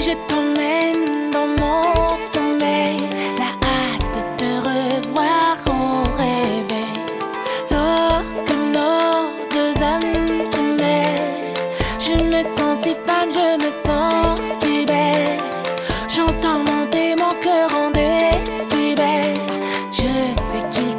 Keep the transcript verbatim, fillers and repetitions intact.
je t'emmène dans mon sommeil. La hâte de te revoir au réveil. Lorsque nos deux âmes se mêlent, je me sens si femme, je me sens